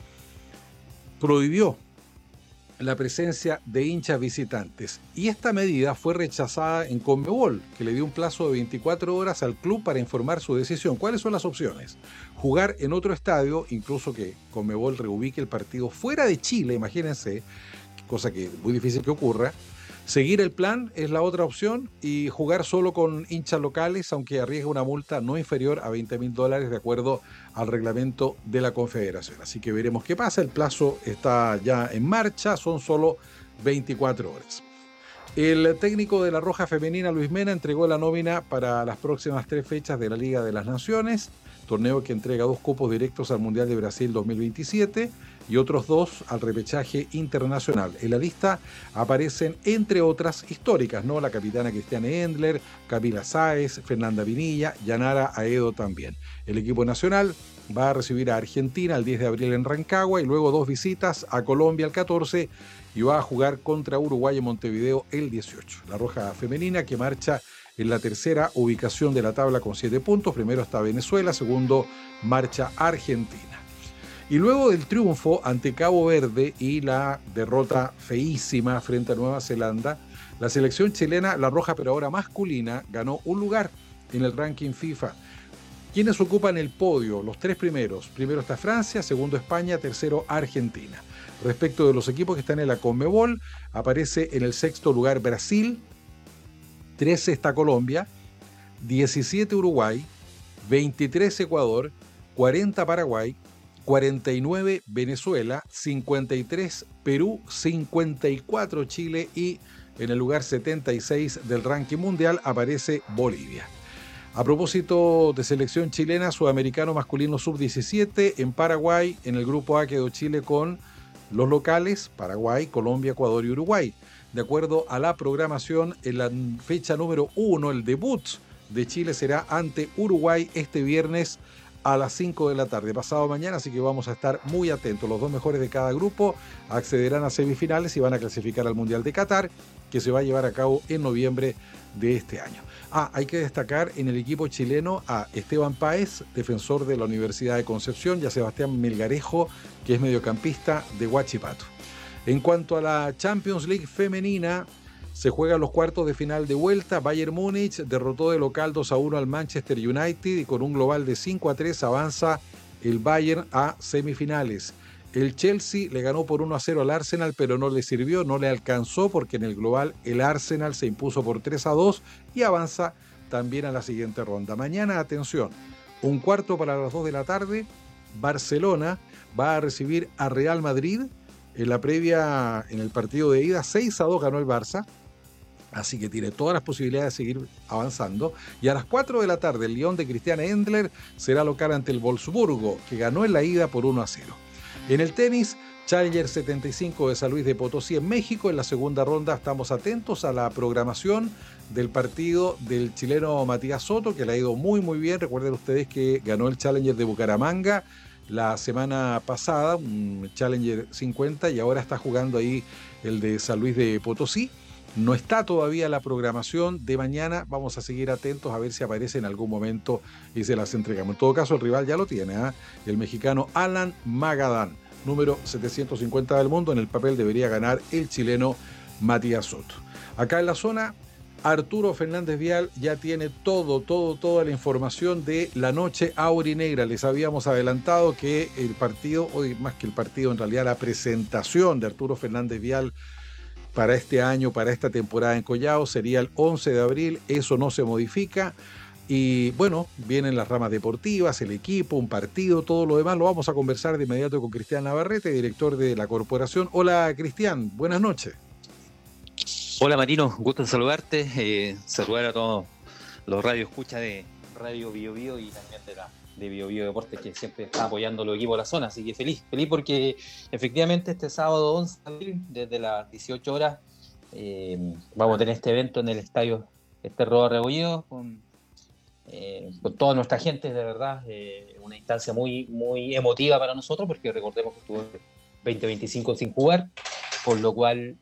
prohibió la presencia de hinchas visitantes. Y esta medida fue rechazada en Conmebol, que le dio un plazo de 24 horas al club para informar su decisión. ¿Cuáles son las opciones? Jugar en otro estadio, incluso que Conmebol reubique el partido fuera de Chile, imagínense, cosa que es muy difícil que ocurra. Seguir el plan es la otra opción, y jugar solo con hinchas locales, aunque arriesga una multa no inferior a $20.000 de acuerdo al reglamento de la Confederación. Así que veremos qué pasa. El plazo está ya en marcha, son solo 24 horas. El técnico de la Roja Femenina, Luis Mena, entregó la nómina para las próximas 3 fechas de la Liga de las Naciones, torneo que entrega 2 cupos directos al Mundial de Brasil 2027 y otros 2 al repechaje internacional. En la lista aparecen, entre otras, históricas, ¿no? La capitana Cristiane Endler, Camila Sáez, Fernanda Vinilla, Yanara Aedo también. El equipo nacional va a recibir a Argentina el 10 de abril en Rancagua y luego 2 visitas a Colombia el 14 y va a jugar contra Uruguay en Montevideo el 18. La Roja Femenina, que marcha en la tercera ubicación de la tabla con 7 puntos. Primero está Venezuela, segundo marcha Argentina. Y luego del triunfo ante Cabo Verde y la derrota feísima frente a Nueva Zelanda, la selección chilena, la Roja pero ahora masculina, ganó un lugar en el ranking FIFA. ¿Quiénes ocupan el podio? Los 3 primeros. Primero está Francia, segundo España, tercero Argentina. Respecto de los equipos que están en la Conmebol, aparece en el 6º lugar Brasil, 13 está Colombia, 17 Uruguay, 23 Ecuador, 40 Paraguay, 49 Venezuela, 53 Perú, 54 Chile y en el lugar 76 del ranking mundial aparece Bolivia. A propósito de selección chilena, sudamericano masculino sub-17, en Paraguay, en el grupo A quedó Chile con los locales, Paraguay, Colombia, Ecuador y Uruguay. De acuerdo a la programación, en la fecha número 1, el debut de Chile será ante Uruguay este viernes a las 5 de la tarde, pasado mañana, así que vamos a estar muy atentos. Los 2 mejores de cada grupo accederán a semifinales y van a clasificar al Mundial de Qatar, que se va a llevar a cabo en noviembre de este año. Hay que destacar en el equipo chileno a Esteban Páez, defensor de la Universidad de Concepción, y a Sebastián Melgarejo, que es mediocampista de Huachipato. En cuanto a la Champions League femenina, se juegan los cuartos de final de vuelta. Bayern Múnich derrotó de local 2-1 al Manchester United y con un global de 5-3 avanza el Bayern a semifinales. El Chelsea le ganó por 1-0 al Arsenal, pero no le sirvió, no le alcanzó, porque en el global el Arsenal se impuso por 3-2 y avanza también a la siguiente ronda. Mañana, atención, un cuarto para las 2 de la tarde, Barcelona va a recibir a Real Madrid. En la previa, en el partido de ida, 6-2 ganó el Barça, así que tiene todas las posibilidades de seguir avanzando. Y a las 4 de la tarde, el Lyon de Cristiane Endler será local ante el Wolfsburgo, que ganó en la ida por 1-0. En el tenis, Challenger 75 de San Luis de Potosí en México. En la segunda ronda estamos atentos a la programación del partido del chileno Matías Soto, que le ha ido muy bien. Recuerden ustedes que ganó el Challenger de Bucaramanga la semana pasada, un Challenger 50, y ahora está jugando ahí el de San Luis de Potosí. No está todavía la programación de mañana, vamos a seguir atentos a ver si aparece en algún momento y se las entregamos. En todo caso, el rival ya lo tiene, el mexicano Alan Magadán, número 750 del mundo. En el papel debería ganar el chileno Matías Soto. Acá en la zona, Arturo Fernández Vial ya tiene toda la información de la noche aurinegra. Les habíamos adelantado que el partido, hoy más que el partido, en realidad la presentación de Arturo Fernández Vial para este año, para esta temporada en Collao, sería el 11 de abril. Eso no se modifica. Y bueno, vienen las ramas deportivas, el equipo, un partido, todo lo demás. Lo vamos a conversar de inmediato con Cristian Navarrete, director de la corporación. Hola, Cristian, buenas noches. Hola, Marino, gusto en saludarte. Saludar a todos los radioescuchas de Radio Bio Bio y también de Bio Bio Deportes, que siempre está apoyando los equipos de la zona. Así que feliz porque efectivamente este sábado 11 de abril, desde las 18 horas, vamos a tener este evento en el estadio Esterro de Rebolledo con toda nuestra gente, de verdad, una instancia muy, muy emotiva para nosotros, porque recordemos que estuvo 2025 sin jugar, por lo cual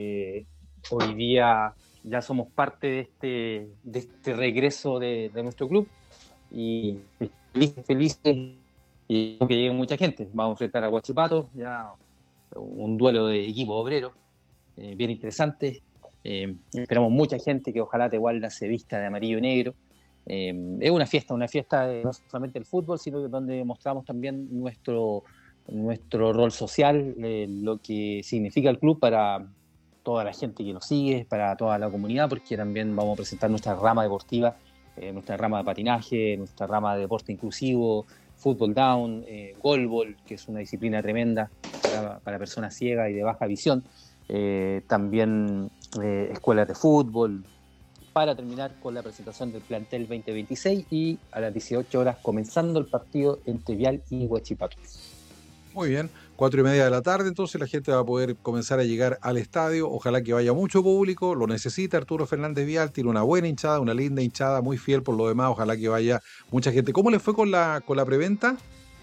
hoy día ya somos parte de este regreso de nuestro club, y felices y que llegue mucha gente. Vamos a enfrentar a Huachipato, ya un duelo de equipo obrero bien interesante. Esperamos mucha gente, que ojalá Tegualda se vista de amarillo y negro. Es una fiesta no solamente el fútbol, sino que donde mostramos también nuestro rol social, lo que significa el club para toda la gente que nos sigue, para toda la comunidad, porque también vamos a presentar nuestra rama deportiva, nuestra rama de patinaje, nuestra rama de deporte inclusivo, fútbol down, goalball, que es una disciplina tremenda para personas ciegas y de baja visión, también escuelas de fútbol, para terminar con la presentación del plantel 2026 y a las 18 horas comenzando el partido entre Vial y Huachipato. Muy bien, 4:30 de la tarde, entonces la gente va a poder comenzar a llegar al estadio. Ojalá que vaya mucho público, lo necesita Arturo Fernández Vial, tiene una buena hinchada, una linda hinchada, muy fiel por lo demás. Ojalá que vaya mucha gente. ¿Cómo le fue con la preventa?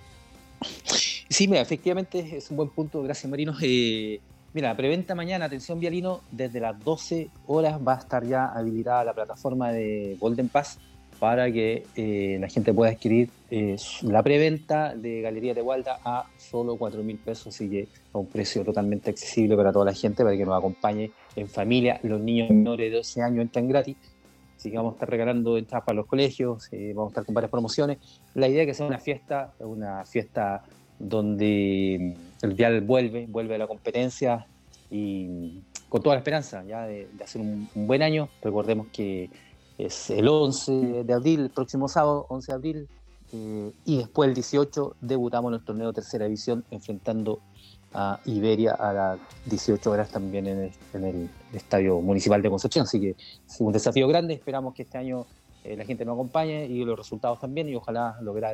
Sí, mira, efectivamente es un buen punto, gracias, Marino. Mira, preventa mañana, atención Vialino, desde las 12 horas va a estar ya habilitada la plataforma de Golden Pass para que la gente pueda adquirir la preventa de Galería Tegualda a solo 4.000 pesos, así que a un precio totalmente accesible para toda la gente, para que nos acompañe en familia. Los niños menores de 12 años entran gratis, así que vamos a estar regalando entradas para los colegios, vamos a estar con varias promociones. La idea es que sea una fiesta donde el Vial vuelve a la competencia y con toda la esperanza ya de hacer un buen año. Recordemos que es el 11 de abril, el próximo sábado, 11 de abril, y después el 18 debutamos en el torneo Tercera División enfrentando a Iberia a las 18 horas también en el Estadio Municipal de Concepción. Así que es un desafío grande, esperamos que este año la gente nos acompañe y los resultados también, y ojalá lograr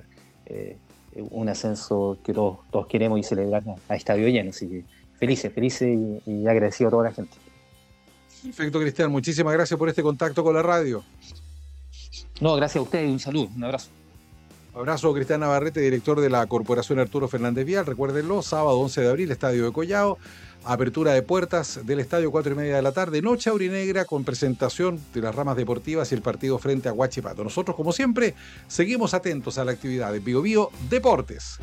un ascenso que todos queremos y celebrar a estadio lleno. Así que felices y agradecido a toda la gente. Perfecto, Cristian, muchísimas gracias por este contacto con la radio. No, gracias a ustedes y un saludo, un abrazo. Abrazo, Cristian Navarrete, director de la Corporación Arturo Fernández Vial. Recuérdenlo, sábado 11 de abril, Estadio de Collao. Apertura de puertas del estadio 4:30 de la tarde, noche aurinegra con presentación de las ramas deportivas y el partido frente a Huachipato. Nosotros, como siempre, seguimos atentos a la actividad de Bio Bio Deportes.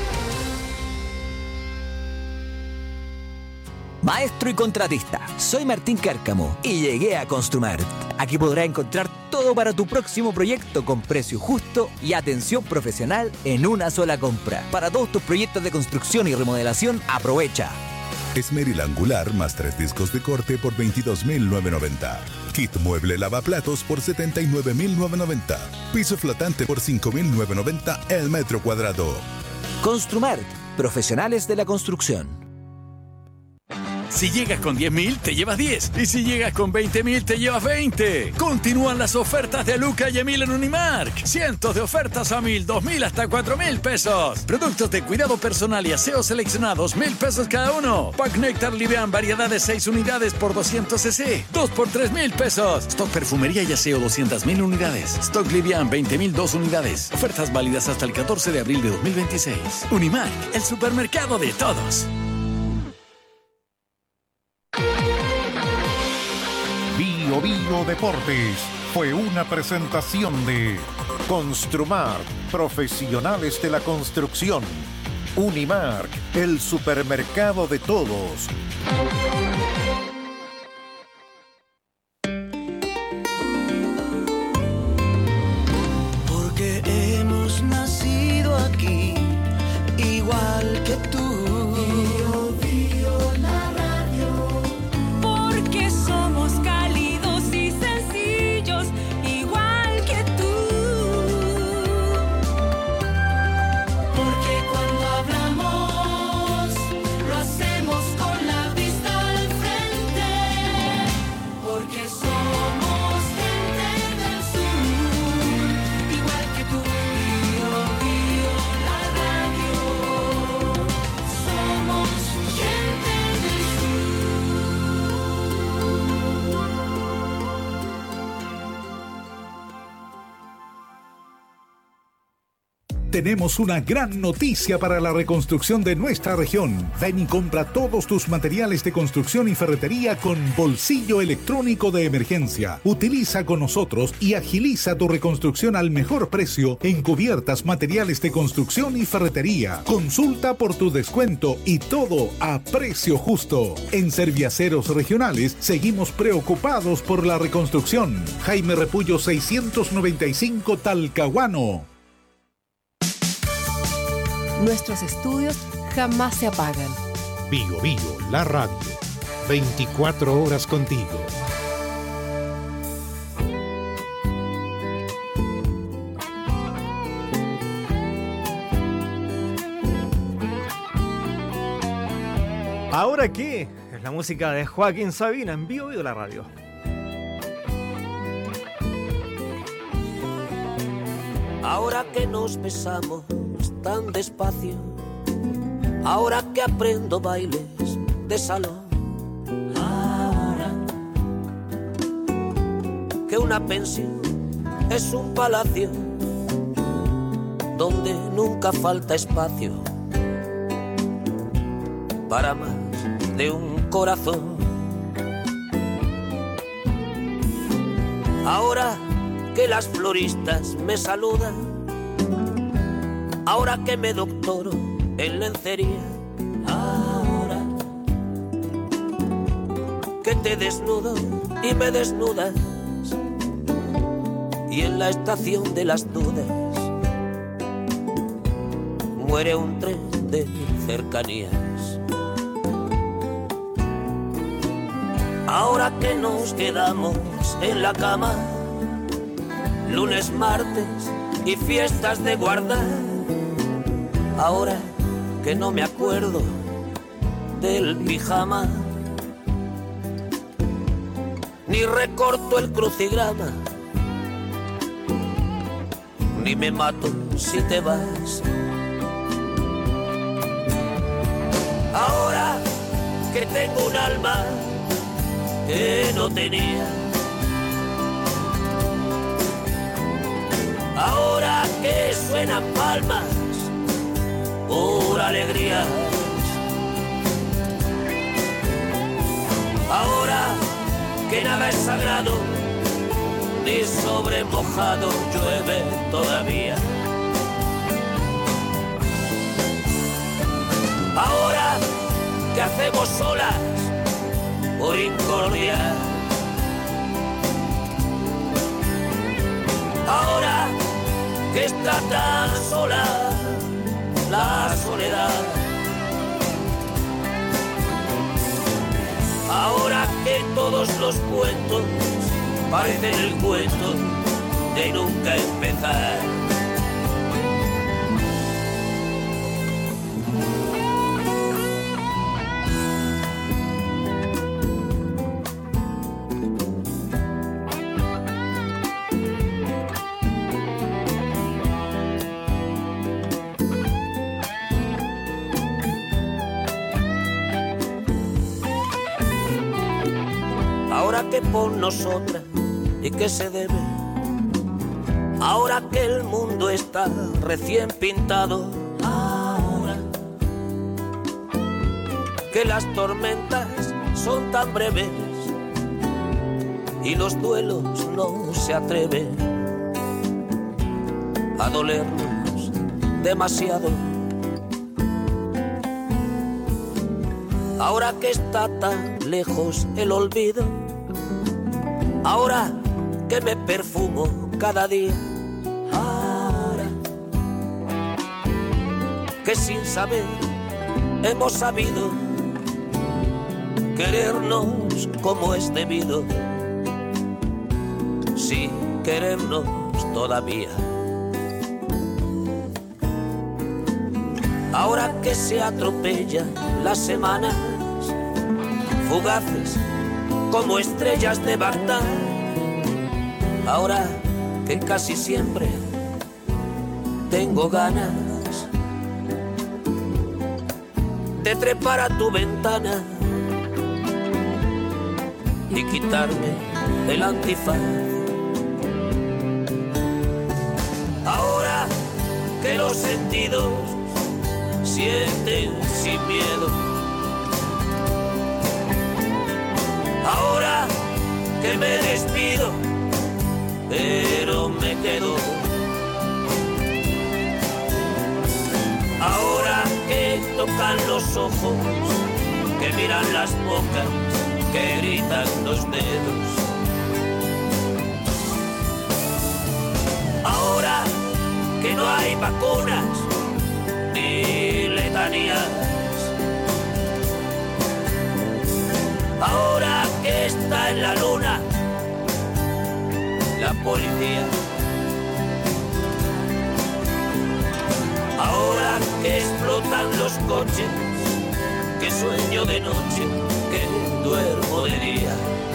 Maestro y contratista, soy Martín Cárcamo y llegué a Construmart. Aquí podrás encontrar todo para tu próximo proyecto con precio justo y atención profesional en una sola compra. Para todos tus proyectos de construcción y remodelación, aprovecha. Esmeril angular más 3 discos de corte por 22.990. Kit mueble lavaplatos por 79.990. Piso flotante por 5.990 el metro cuadrado. Construmart, profesionales de la construcción. Si llegas con 10.000, te llevas 10. Y si llegas con 20.000, te llevas 20. Continúan las ofertas de Luca y Emil en Unimark. Cientos de ofertas a 1.000, 2.000 hasta 4.000 pesos. Productos de cuidado personal y aseo seleccionados, 1.000 pesos cada uno. Pack Néctar Libean, variedad de 6 unidades por 200 cc. 2 por 3.000 pesos. Stock perfumería y aseo, 200.000 unidades. Stock Libean, 20.000, 2 unidades. Ofertas válidas hasta el 14 de abril de 2026. Unimark, el supermercado de todos. Bio Bio Deportes fue una presentación de Construmart, profesionales de la construcción. Unimark, el supermercado de todos. Porque hemos nacido aquí, igual que tú. Porque somos cálidos y sencillos, igual que tú. Tenemos una gran noticia para la reconstrucción de nuestra región. Ven y compra todos tus materiales de construcción y ferretería con bolsillo electrónico de emergencia. Utiliza con nosotros y agiliza tu reconstrucción al mejor precio en cubiertas, materiales de construcción y ferretería. Consulta por tu descuento y todo a precio justo. En Serviaceros Regionales seguimos preocupados por la reconstrucción. Jaime Repullo 695 Talcahuano. Nuestros estudios jamás se apagan. Bio Bio, la radio. 24 horas contigo. ¿Ahora qué? Es la música de Joaquín Sabina en Bio Bio, la radio. Ahora que nos besamos tan despacio, ahora que aprendo bailes de salón, ahora que una pensión es un palacio donde nunca falta espacio para más de un corazón. Ahora que las floristas me saludan, ahora que me doctoro en lencería, ahora que te desnudo y me desnudas, y en la estación de las dudas muere un tren de cercanías. Ahora que nos quedamos en la cama, lunes, martes y fiestas de guardar, ahora que no me acuerdo del pijama, ni recorto el crucigrama, ni me mato si te vas. Ahora que tengo un alma que no tenía, ahora que suenan palmas por alegrías, ahora que nada es sagrado ni sobre mojado llueve todavía, ahora que hacemos solas por incordia, ahora que está tan sola la soledad, ahora que todos los cuentos parecen el cuento de nunca empezar. Ahora que por nosotras y que se debe, ahora que el mundo está recién pintado, ahora que las tormentas son tan breves y los duelos no se atreven a dolernos demasiado, ahora que está tan lejos el olvido, ahora que me perfumo cada día, ahora que sin saber hemos sabido querernos como es debido, sin querernos todavía, ahora que se atropellan las semanas, fugaces como estrellas de Bagdad, ahora que casi siempre tengo ganas de trepar a tu ventana y quitarme el antifaz, ahora que los sentidos sienten sin miedo. Ahora que me despido, pero me quedo. Ahora que tocan los ojos, que miran las bocas, que gritan los dedos. Ahora que no hay vacunas ni letanías. Ahora que está en la luna la policía. Ahora que explotan los coches, que sueño de noche, que duermo de día.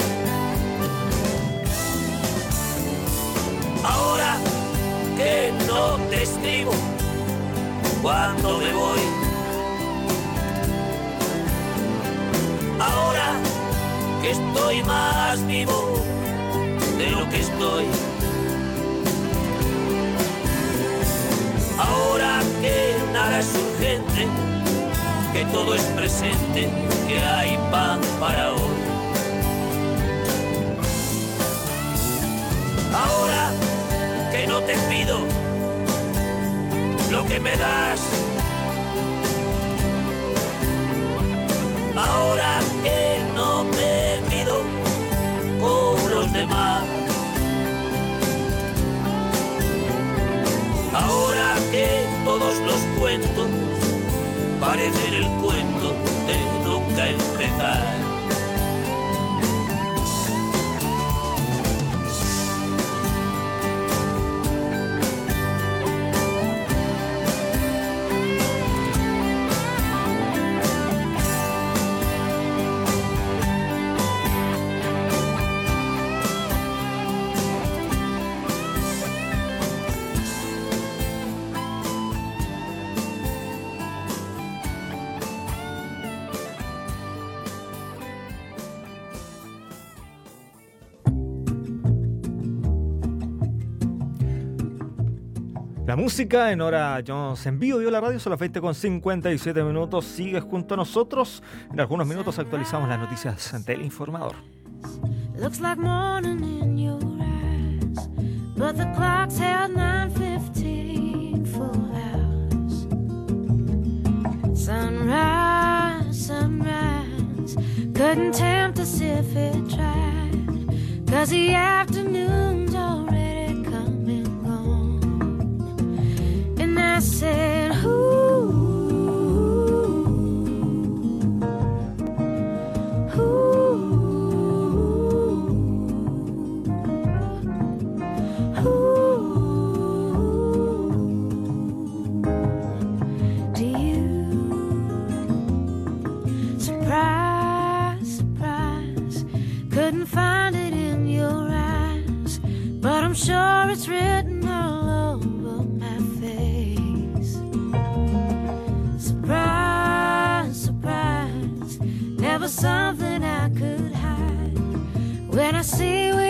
Ahora que no te escribo cuando me voy. Ahora que estoy más vivo de lo que estoy. Ahora que nada es urgente, que todo es presente, que hay pan para hoy. Ahora que no te pido lo que me das. Ahora que no me mido con los demás. Ahora que todos los cuentos parecen el cuento de nunca empezar. La música en Hora Jones en vivo, la radio, son las 20:57. Sigues junto a nosotros. En algunos minutos actualizamos las noticias del Informador. Looks like morning in your eyes, but the clock's held 9:15 full hours. Sunrise, sunrise, couldn't tempt us if it tried, 'cause the afternoon's already come and gone. And I said, ooh, ooh, ooh. Do you? Surprise, surprise, couldn't find it in your eyes, but I'm sure it's written all over my face. Surprise, surprise, never something I could hide. When I see